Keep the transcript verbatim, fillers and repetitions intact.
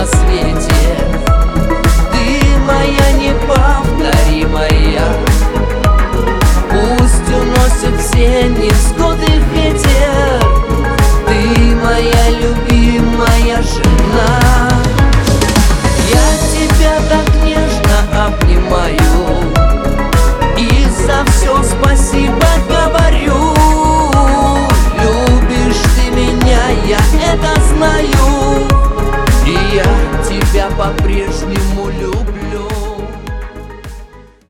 на свете. Ты моя неповторимая, пусть уносят все невзгоды.